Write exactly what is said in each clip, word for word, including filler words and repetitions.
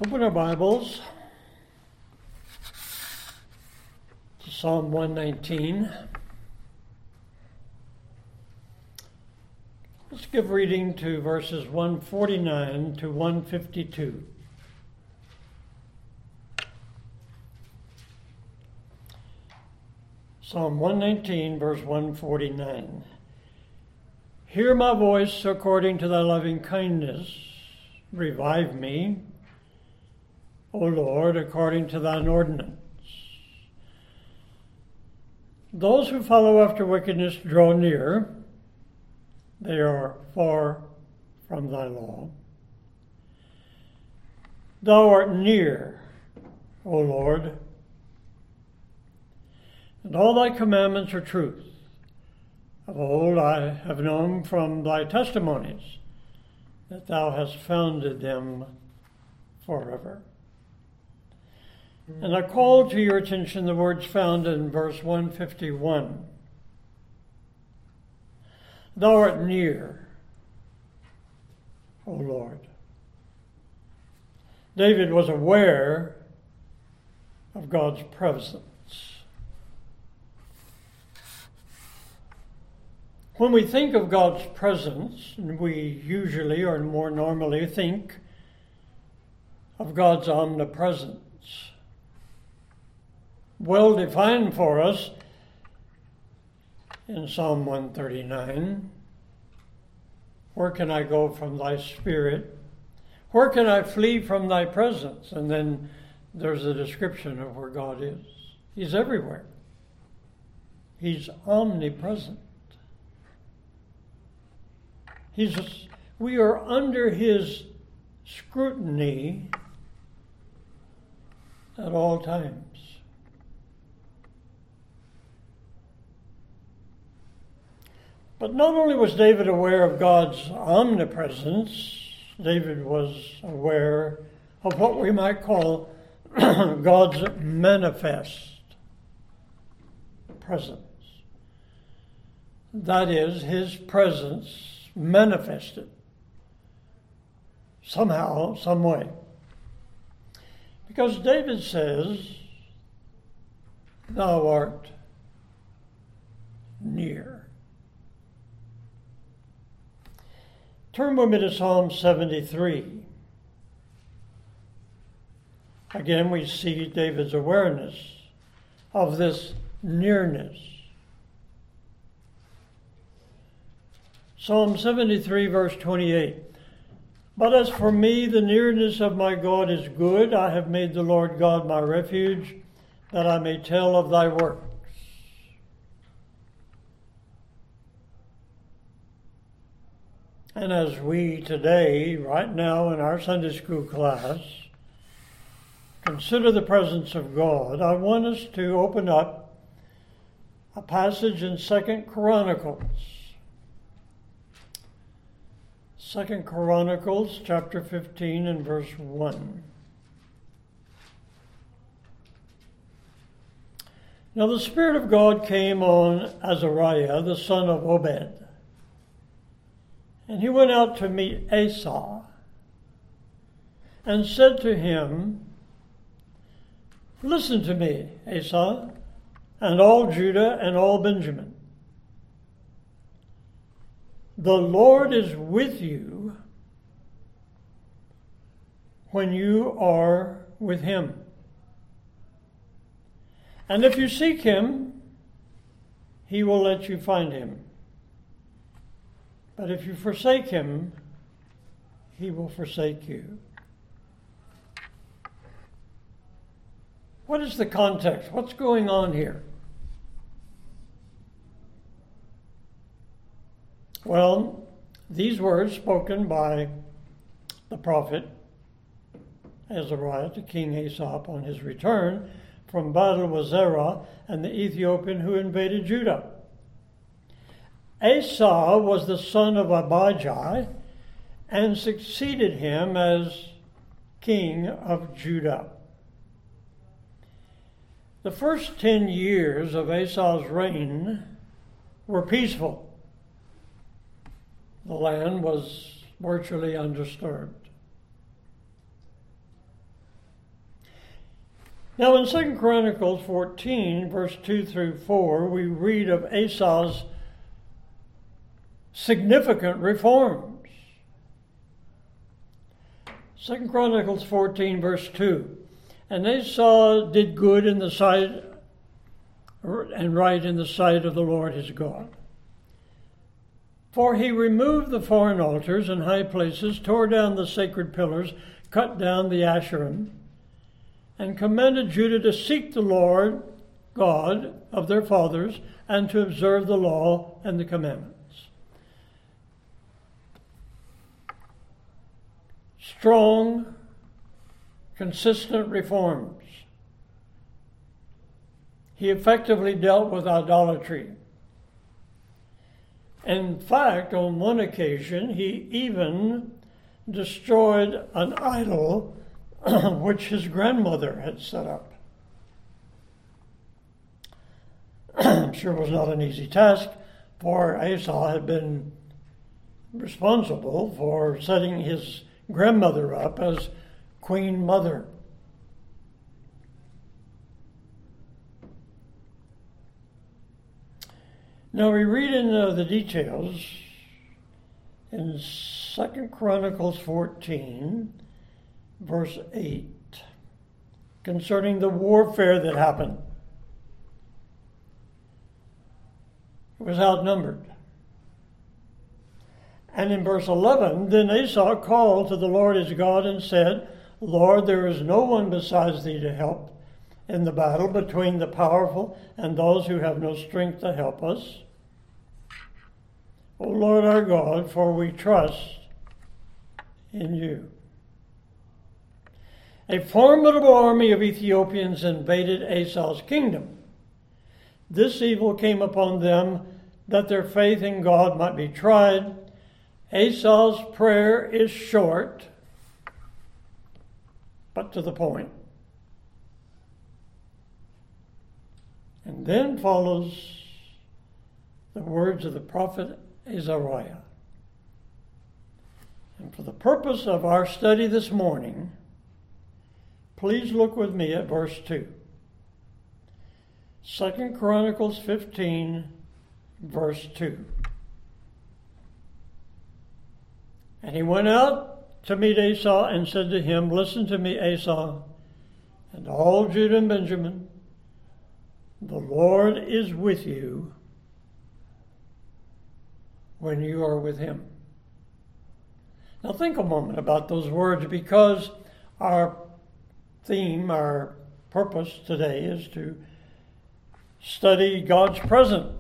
Open our Bibles to Psalm one nineteen. Let's give reading to verses one forty-nine to one fifty-two. Psalm one nineteen, verse one forty-nine. Hear my voice according to thy loving kindness. Revive me, O Lord, according to thine ordinance. Those who follow after wickedness draw near. They are far from thy law. Thou art near, O Lord, and all thy commandments are truth. Of old I have known from thy testimonies that thou hast founded them forever. And I call to your attention the words found in verse one fifty-one. Thou art near, O Lord. David was aware of God's presence. When we think of God's presence, we usually or more normally think of God's omnipresence. Well defined for us in Psalm one thirty-nine. Where can I go from thy spirit? Where can I flee from thy presence? And then there's a description of where God is. He's everywhere. He's omnipresent. He's, we are under his scrutiny at all times. But not only was David aware of God's omnipresence, David was aware of what we might call God's manifest presence. That is, his presence manifested somehow, some way. Because David says, thou art near. Turn with me to Psalm seventy-three. Again, we see David's awareness of this nearness. Psalm seventy-three, verse twenty-eight. But as for me, the nearness of my God is good. I have made the Lord God my refuge, that I may tell of thy works. And as we today, right now in our Sunday school class, consider the presence of God, I want us to open up a passage in Second Chronicles. Second Chronicles chapter fifteen and verse one. Now the Spirit of God came on Azariah, the son of Obed. And he went out to meet Asa and said to him, listen to me, Asa, and all Judah and all Benjamin. The Lord is with you when you are with him. And if you seek him, he will let you find him. But if you forsake him, he will forsake you. What is the context? What's going on here? Well, these words spoken by the prophet Azariah to King Asa on his return from battle with Zerah and the Ethiopian who invaded Judah. Asa was the son of Abijah and succeeded him as king of Judah. The first ten years of Asa's reign were peaceful. The land was virtually undisturbed. Now in Second Chronicles fourteen, verse two through four, we read of Asa's significant reforms. Second Chronicles fourteen, verse two. And Asa did good in the sight and right in the sight of the Lord his God. For he removed the foreign altars and high places, tore down the sacred pillars, cut down the Asherim, and commanded Judah to seek the Lord God of their fathers and to observe the law and the commandments. Strong, consistent reforms. He effectively dealt with idolatry. In fact, on one occasion, he even destroyed an idol which his grandmother had set up. I'm sure it was not an easy task, for Asa had been responsible for setting his grandmother up as Queen Mother. Now we read in uh, the details in Second Chronicles fourteen, verse eight, concerning the warfare that happened. It was outnumbered. And in verse eleven, then Asa called to the Lord his God and said, Lord, there is no one besides thee to help in the battle between the powerful and those who have no strength to help us. O Lord our God, for we trust in you. A formidable army of Ethiopians invaded Asa's kingdom. This evil came upon them that their faith in God might be tried. Asa's prayer is short, but to the point. And then follows the words of the prophet Azariah. And for the purpose of our study this morning, please look with me at verse two. Second Chronicles fifteen, verse two. And he went out to meet Asa and said to him, Listen to me, Asa, and all Judah and Benjamin. The Lord is with you when you are with him. Now think a moment about those words, because our theme, our purpose today is to study God's presence.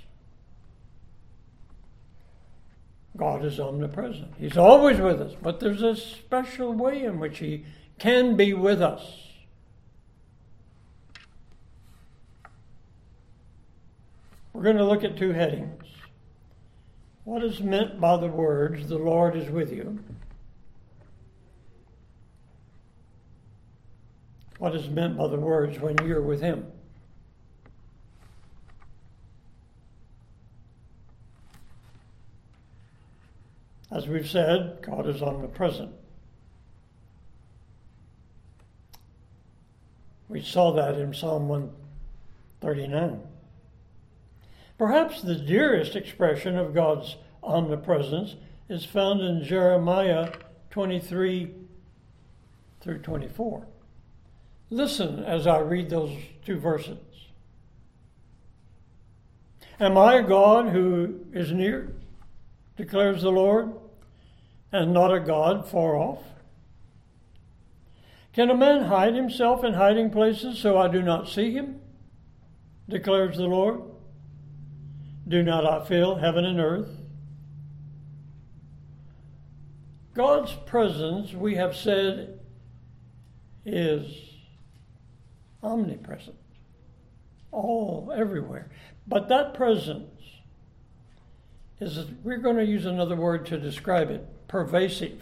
God is omnipresent. He's always with us, but there's a special way in which he can be with us. We're going to look at two headings. What is meant by the words, the Lord is with you? What is meant by the words when you're with him? As we've said, God is omnipresent. We saw that in Psalm one thirty-nine. Perhaps the dearest expression of God's omnipresence is found in Jeremiah twenty-three through twenty-four. Listen as I read those two verses. Am I a God who is near, declares the Lord, and not a God far off? Can a man hide himself in hiding places so I do not see him, declares the Lord? Do not I fill heaven and earth? God's presence, we have said, is omnipresent, all, everywhere. But that presence is, we're going to use another word to describe it, pervasive.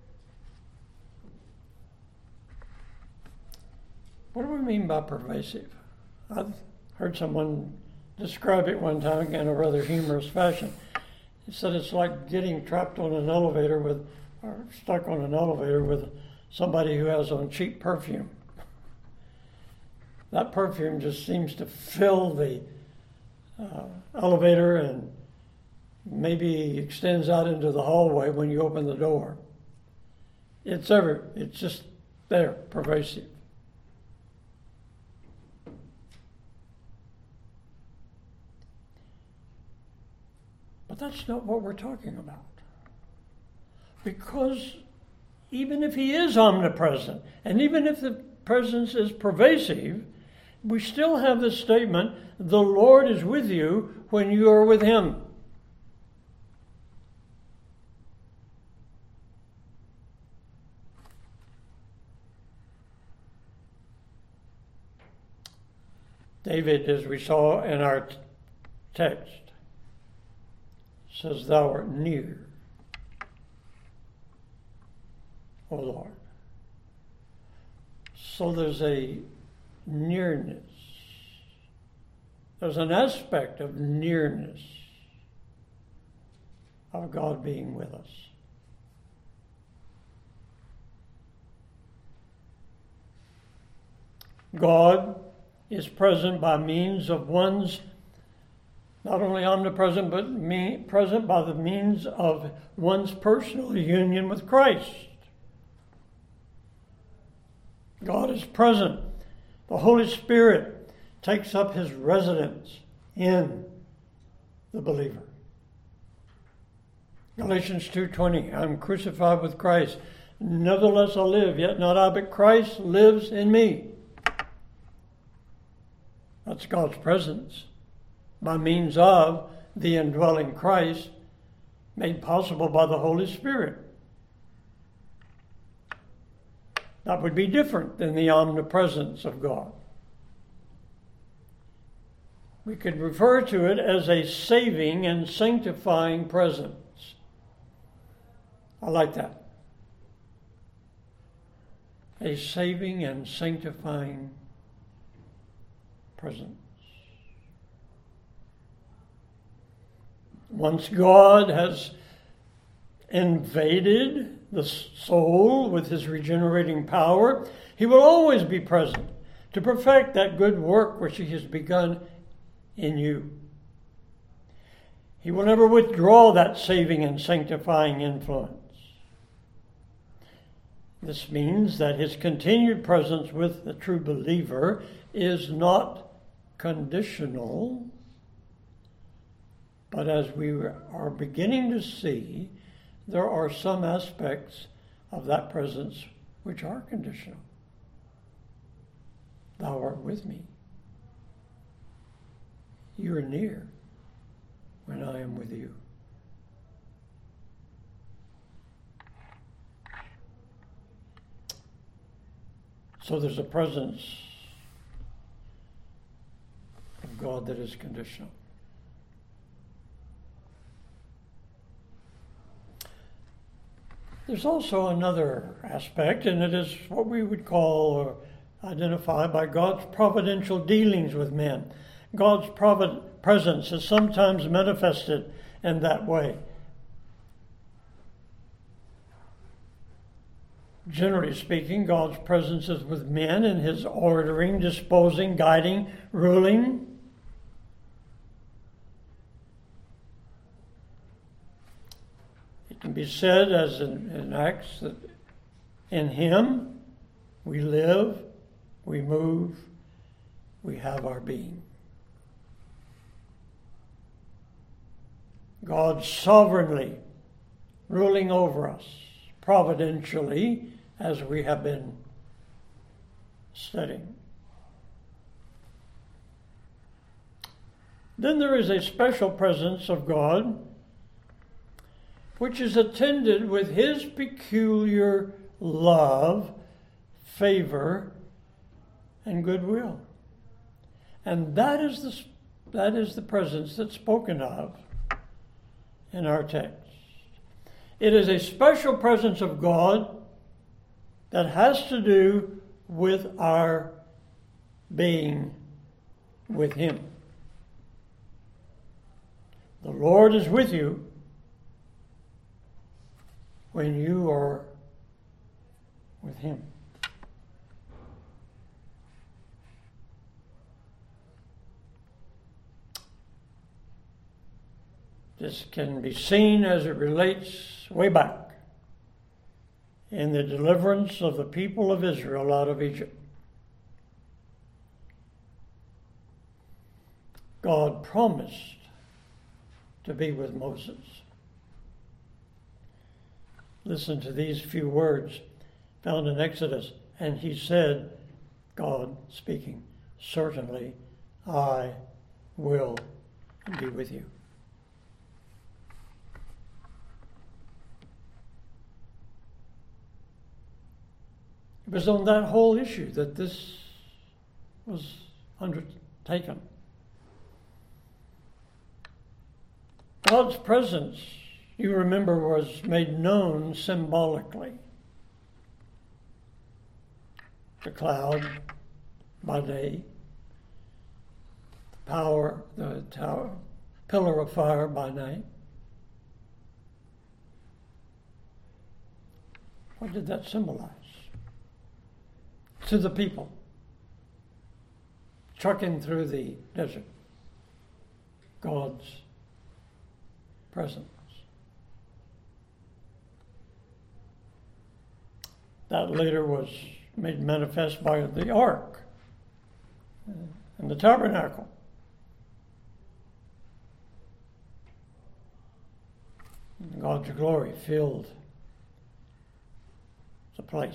What do we mean by pervasive? I've heard someone describe it one time in a rather humorous fashion. He said it's like getting trapped on an elevator with, or stuck on an elevator with somebody who has on cheap perfume. that perfume just seems to fill the uh, elevator and maybe extends out into the hallway when you open the door. It's ever, it's just there, pervasive. But that's not what we're talking about. Because even if he is omnipresent, and even if the presence is pervasive, we still have this statement, the Lord is with you when you are with him. David, as we saw in our t- text, says, thou art near, O Lord. So there's a nearness. There's an aspect of nearness of God being with us. God is present by means of one's, not only omnipresent, but me, present by the means of one's personal union with Christ. God is present. The Holy Spirit takes up his residence in the believer. Galatians two twenty, I'm crucified with Christ. Nevertheless I live, yet not I, but Christ lives in me. That's God's presence by means of the indwelling Christ made possible by the Holy Spirit. That would be different than the omnipresence of God. We could refer to it as a saving and sanctifying presence. I like that. A saving and sanctifying presence. Once God has invaded the soul with his regenerating power, he will always be present to perfect that good work which he has begun in you. He will never withdraw that saving and sanctifying influence. This means that his continued presence with the true believer is not conditional, but as we are beginning to see, there are some aspects of that presence which are conditional. Thou art with me. You are near when I am with you. So there's a presence of God that is conditional. There's also another aspect, and it is what we would call or identify by God's providential dealings with men. God's provid- presence is sometimes manifested in that way. Generally speaking, God's presence is with men in his ordering, disposing, guiding, ruling. It can be said, as in, in Acts, that in him we live, we move, we have our being. God sovereignly ruling over us, providentially, as we have been studying. Then there is a special presence of God which is attended with his peculiar love, favor, and goodwill. And that is the, that is the presence that's spoken of in our text. It is a special presence of God that has to do with our being with him. The Lord is with you when you are with him. This can be seen as it relates way back in the deliverance of the people of Israel out of Egypt. God promised to be with Moses. Listen to these few words found in Exodus. And he said, God speaking, certainly I will be with you. It was on that whole issue that this was undertaken. God's presence, you remember, was made known symbolically. The cloud by day, the power, the tower, pillar of fire by night. What did that symbolize? To the people, trucking through the desert, God's presence. That later was made manifest by the ark and the tabernacle. And God's glory filled the place.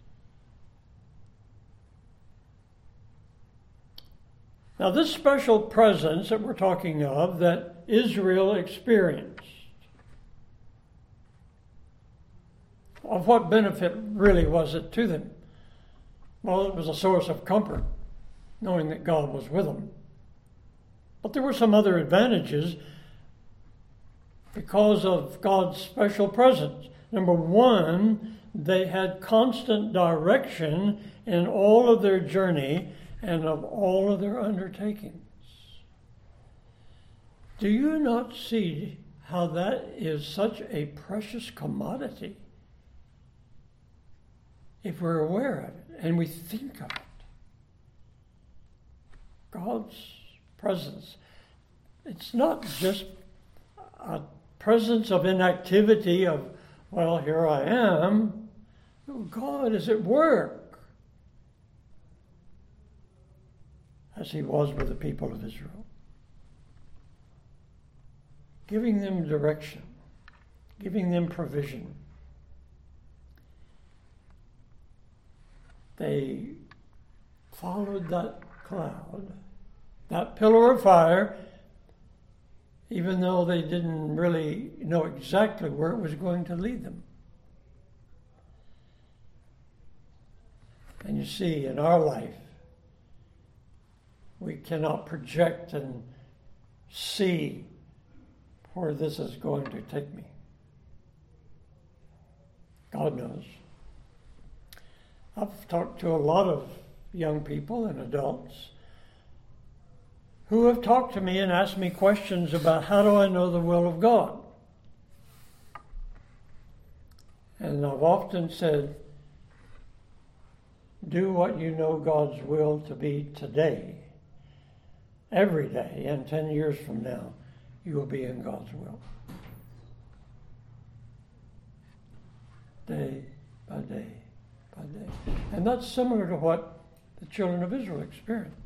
Now, this special presence that we're talking of that Israel experienced, of what benefit really was it to them? Well, it was a source of comfort, knowing that God was with them. But there were some other advantages because of God's special presence. Number one, they had constant direction in all of their journey and of all of their undertakings. Do you not see how that is such a precious commodity if we're aware of it and we think of it? God's presence. It's not just a presence of inactivity of, well, here I am. No, God is at work, as he was with the people of Israel, giving them direction, giving them provision. They followed that cloud, that pillar of fire, even though they didn't really know exactly where it was going to lead them. And you see, in our life, we cannot project and see where this is going to take me. God knows. I've talked to a lot of young people and adults who have talked to me and asked me questions about how do I know the will of God? And I've often said, do what you know God's will to be today. Every day, and ten years from now, you will be in God's will. Day by day by day. And that's similar to what the children of Israel experienced.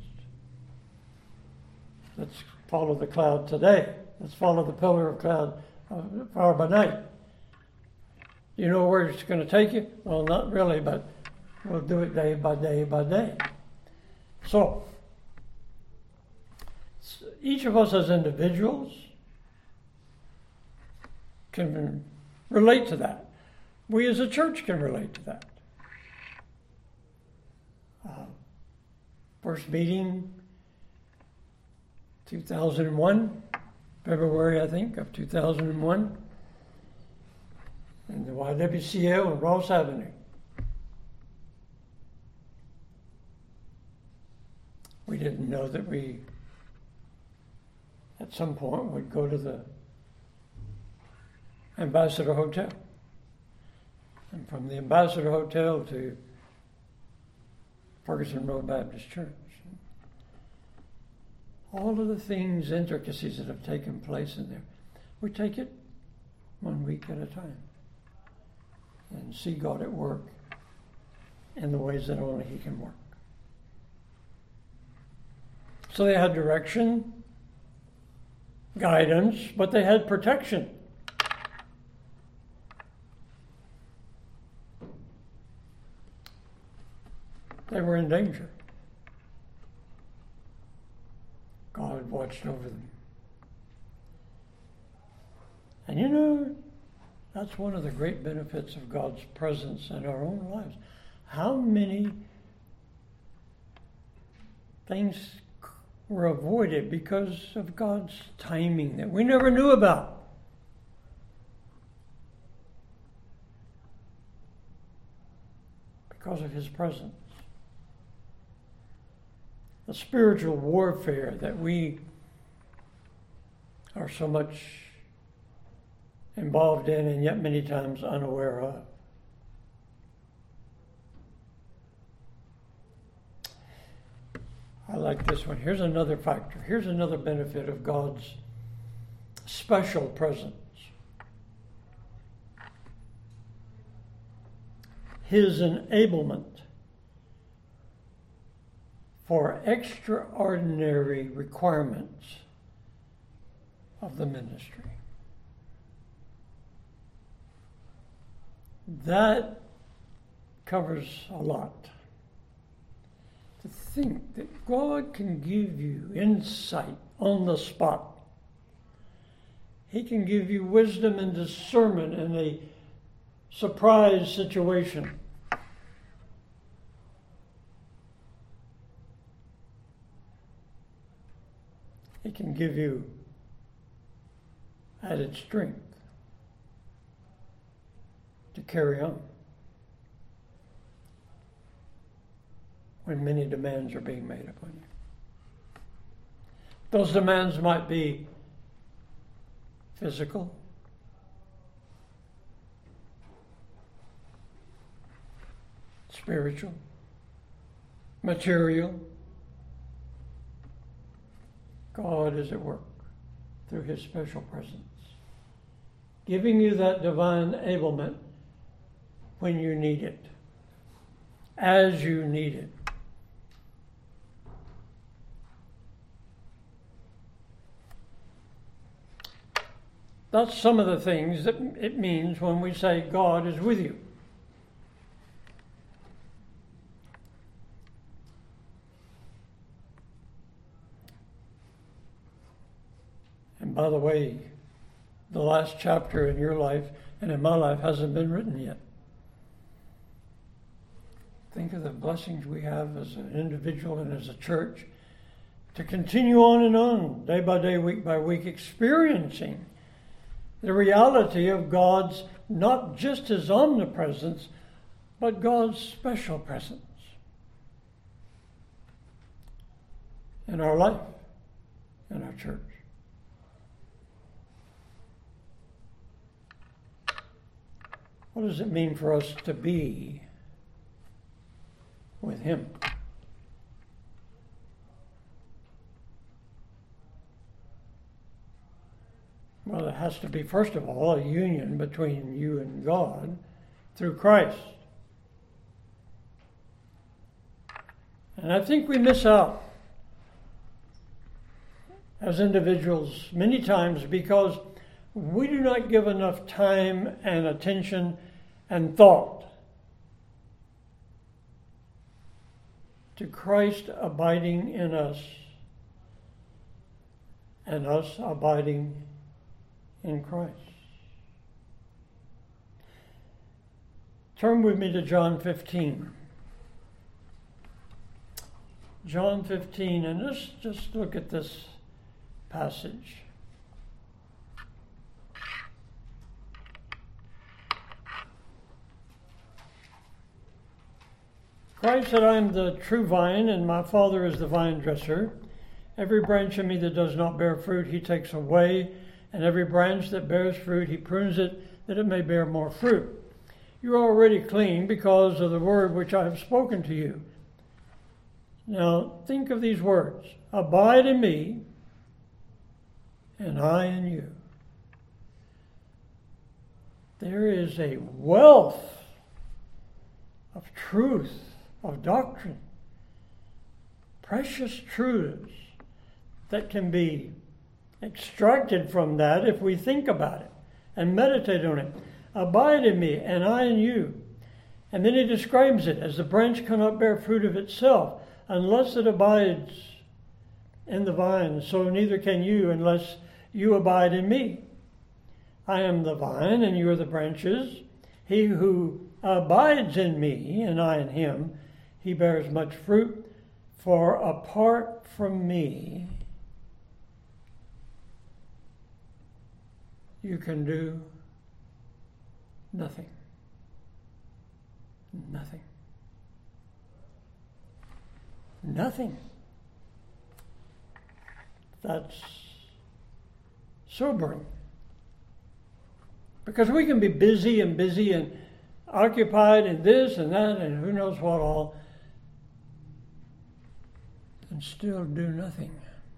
Let's follow the cloud today. Let's follow the pillar of cloud of fire by night. You know where it's going to take you? Well, not really, but we'll do it day by day by day. So, each of us as individuals can relate to that. We as a church can relate to that. Uh, first meeting, two thousand one, February, I think, of two thousand one, in the Y W C A on Ross Avenue. We didn't know that we at some point would go to the Ambassador Hotel. And from the Ambassador Hotel to Ferguson Road Baptist Church. All of the things, intricacies that have taken place in there. We take it one week at a time and see God at work in the ways that only He can work. So they had direction, guidance, but they had protection. They were in danger. God watched over them. And you know, that's one of the great benefits of God's presence in our own lives. How many things were avoided because of God's timing that we never knew about? Because of His presence. The spiritual warfare that we are so much involved in and yet many times unaware of. I like this one. Here's another factor. Here's another benefit of God's special presence. His enablement for extraordinary requirements of the ministry. That covers a lot. To think that God can give you insight on the spot. He can give you wisdom and discernment in a surprise situation. He can give you added strength to carry on when many demands are being made upon you. Those demands might be physical, spiritual, material. God is at work through His special presence, giving you that divine enablement when you need it, as you need it. That's some of the things that it means when we say God is with you. And by the way, the last chapter in your life and in my life hasn't been written yet. Think of the blessings we have as an individual and as a church to continue on and on, day by day, week by week, experiencing the reality of God's, not just His omnipresence, but God's special presence in our life, in our church. What does it mean for us to be with Him? Well, it has to be, first of all, a union between you and God through Christ. And I think we miss out as individuals many times because we do not give enough time and attention and thought to Christ abiding in us and us abiding in Christ. Turn with me to John fifteen. John fifteen, and let's just look at this passage. Christ said, I am the true vine, and my Father is the vine dresser. Every branch in me that does not bear fruit, He takes away, and every branch that bears fruit, He prunes it, that it may bear more fruit. You are already clean because of the word which I have spoken to you. Now, think of these words. Abide in me, and I in you. there is a wealth of truth, of doctrine, precious truths that can be extracted from that if we think about it and meditate on it. Abide in me, and I in you. And then he describes it as the branch cannot bear fruit of itself unless it abides in the vine, so neither can you unless you abide in me. I am the vine, and you are the branches. He who abides in me, and I in him, he bears much fruit, for apart from me, you can do nothing. Nothing. Nothing. That's sobering. Because we can be busy and busy and occupied in this and that and who knows what all, and still do nothing.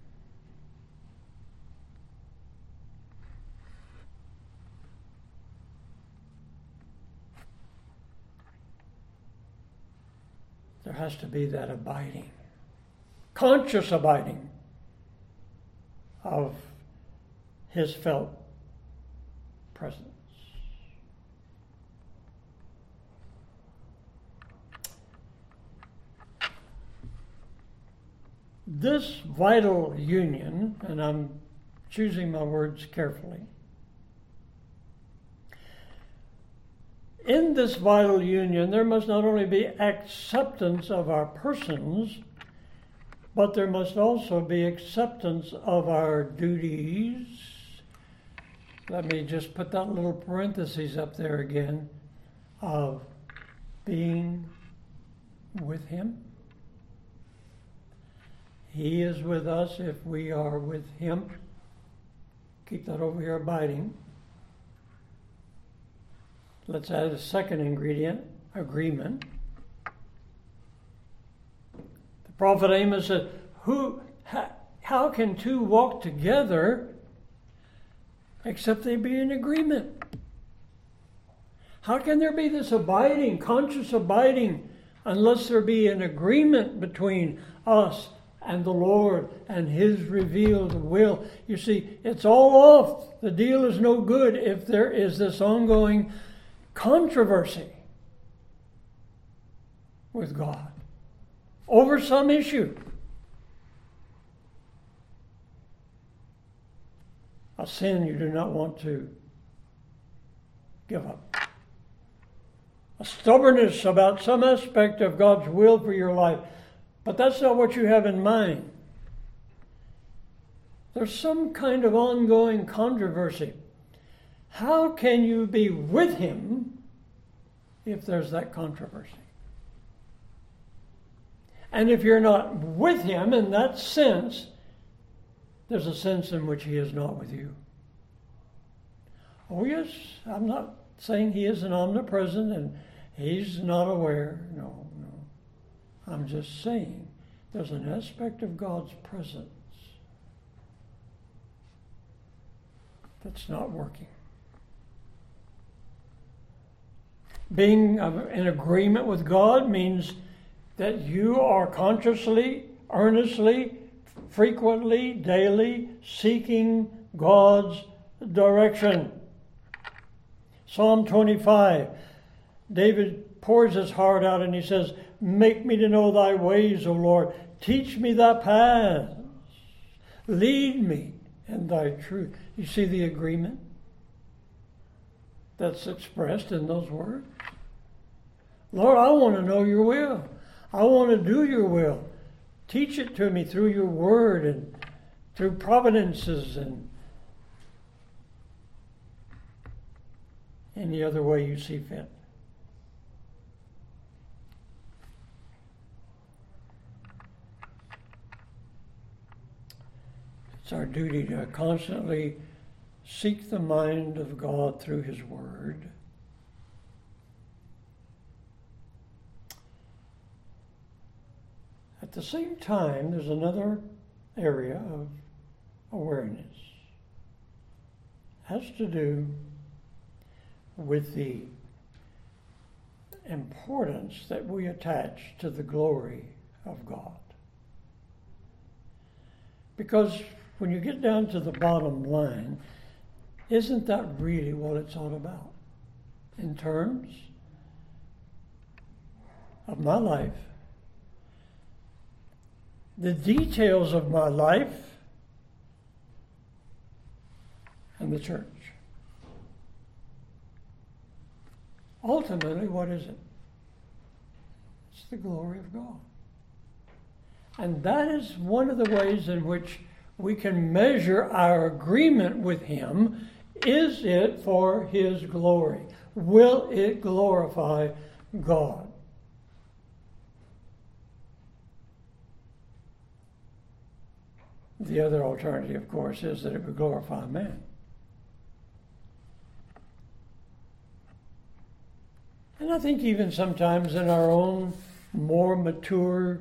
There has to be that abiding, conscious abiding of his felt presence. This vital union, and I'm choosing my words carefully, in this vital union, there must not only be acceptance of our persons, but there must also be acceptance of our duties. Let me just put that little parenthesis up there again, of being with him. He is with us if we are with him. Keep that over here, abiding. Let's add a second ingredient, agreement. The prophet Amos said, Who, how, how can two walk together except they be in agreement? How can there be this abiding, conscious abiding, unless there be an agreement between us and the Lord and his revealed will? You see, it's all off. The deal is no good if there is this ongoing controversy with God over some issue. A sin you do not want to give up. A stubbornness about some aspect of God's will for your life. But that's not what you have in mind. There's some kind of ongoing controversy. How can you be with him if there's that controversy? And if you're not with him in that sense, there's a sense in which he is not with you. Oh yes, I'm not saying he isn't omnipresent and he's not aware. No, no. I'm just saying there's an aspect of God's presence that's not working. Being in agreement with God means that you are consciously, earnestly, frequently, daily seeking God's direction. Psalm twenty-five, David pours his heart out and he says, Make me to know thy ways, O Lord. Teach me thy paths. Lead me in thy truth. You see the agreement that's expressed in those words? Lord, I want to know your will. I want to do your will. Teach it to me through your word and through providences and any other way you see fit. It's our duty to constantly seek the mind of God through his word. At the same time, there's another area of awareness. It has to do with the importance that we attach to the glory of God. Because when you get down to the bottom line, isn't that really what it's all about? In terms of my life, the details of my life, and the church. Ultimately, what is it? It's the glory of God. And that is one of the ways in which we can measure our agreement with Him. Is it for His glory? Will it glorify God? The other alternative, of course, is that it would glorify man. And I think even sometimes in our own more mature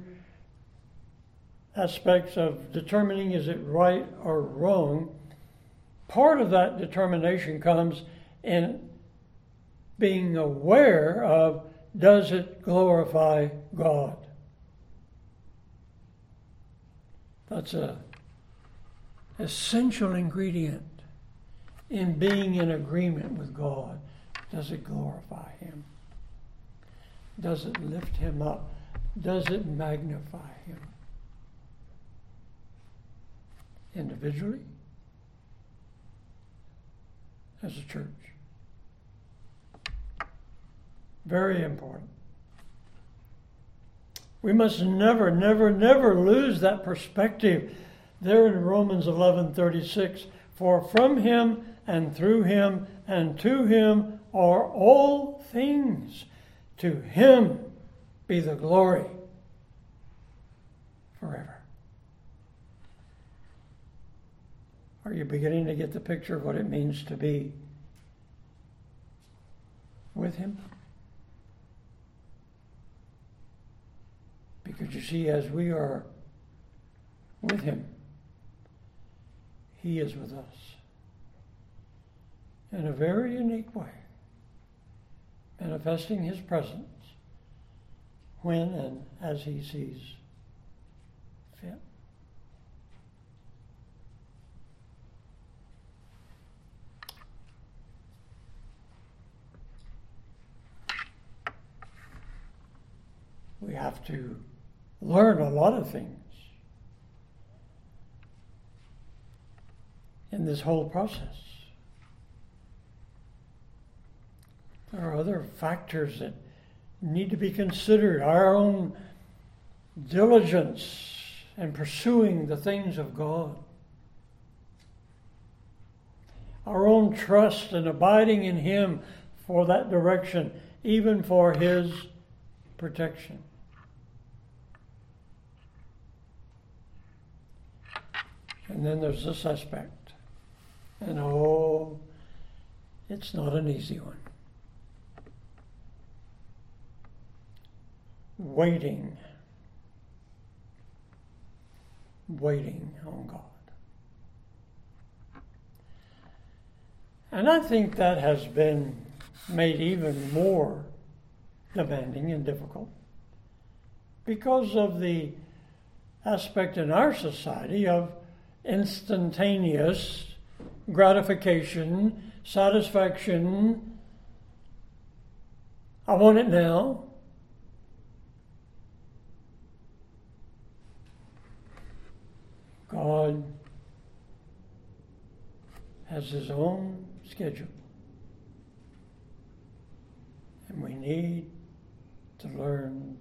aspects of determining is it right or wrong, part of that determination comes in being aware of, does it glorify God? That's a essential ingredient in being in agreement with God. Does it glorify Him? Does it lift Him up? Does it magnify Him? Individually, as a church. Very important. We must never, never, never lose that perspective. There in Romans eleven thirty-six, for from Him and through Him and to Him are all things. To Him be the glory forever. Are you beginning to get the picture of what it means to be with Him? Because you see, as we are with Him, He is with us in a very unique way, manifesting His presence when and as He sees fit. We have to learn a lot of things in this whole process. There are other factors that need to be considered. Our own diligence in pursuing the things of God. Our own trust and abiding in Him for that direction, even for His protection. And then there's this aspect. And oh, it's not an easy one. Waiting. Waiting on God. And I think that has been made even more demanding and difficult because of the aspect in our society of instantaneous gratification, satisfaction. I want it now. God has His own schedule. And we need to learn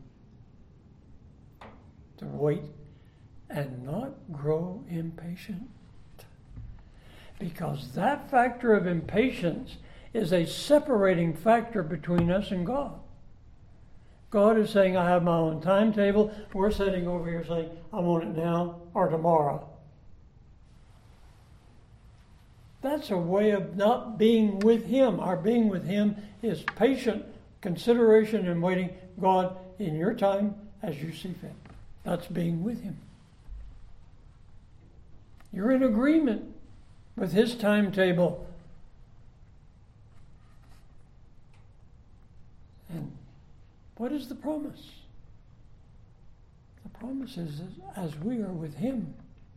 to wait and not grow impatient. Because that factor of impatience is a separating factor between us and God. God is saying, I have my own timetable. We're sitting over here saying, I want it now or tomorrow. That's a way of not being with Him. Our being with Him is patient consideration and waiting. God, in your time, as you see fit. That's being with Him. You're in agreement with His timetable. What is the promise? The promise is that as we are with him,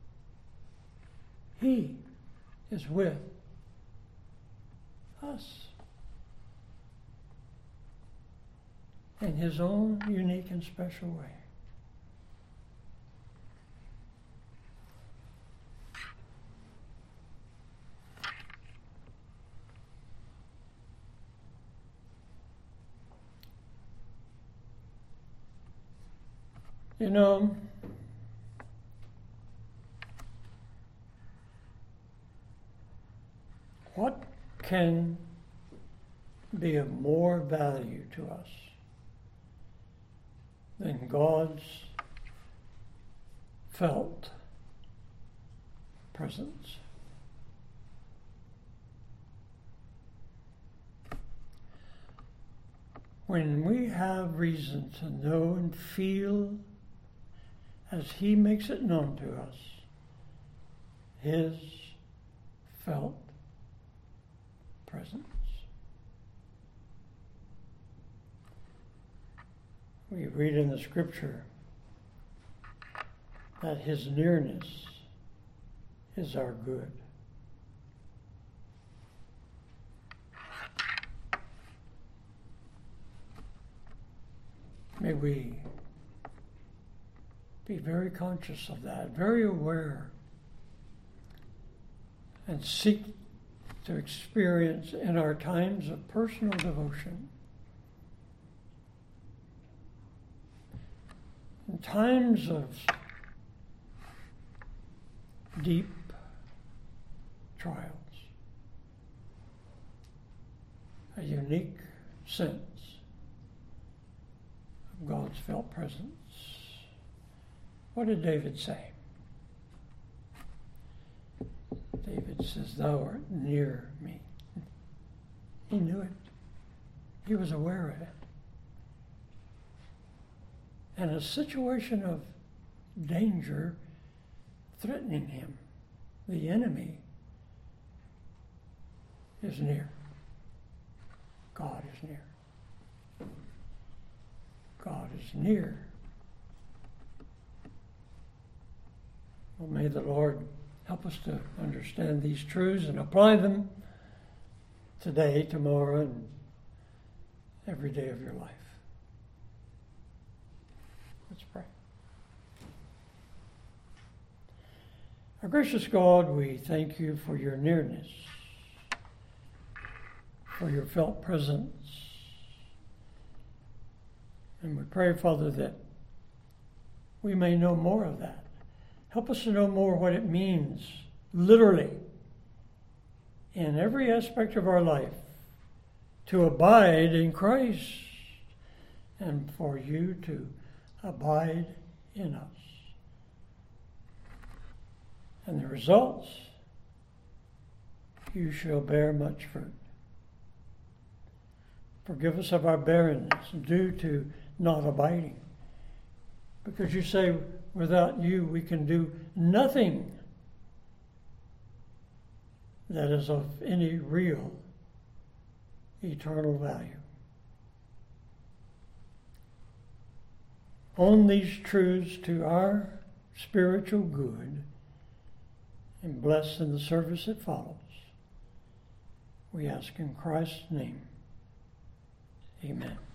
he is with us in his own unique and special way. You know, what can be of more value to us than God's felt presence? When we have reason to know and feel as he makes it known to us, his felt presence. We read in the scripture that his nearness is our good. May we be very conscious of that, very aware, and seek to experience in our times of personal devotion, in times of deep trials, a unique sense of God's felt presence. What did David say? David says, "Thou art near me." He knew it. He was aware of it. And a situation of danger threatening him, the enemy, is near. God is near. God is near. Well, may the Lord help us to understand these truths and apply them today, tomorrow, and every day of your life. Let's pray. Our gracious God, we thank you for your nearness, for your felt presence. And we pray, Father, that we may know more of that. Help us to know more what it means, literally, in every aspect of our life, to abide in Christ and for you to abide in us. And the results, you shall bear much fruit. Forgive us of our barrenness due to not abiding. Because you say, without you we can do nothing that is of any real eternal value. Own these truths to our spiritual good and bless in the service that follows. We ask in Christ's name. Amen.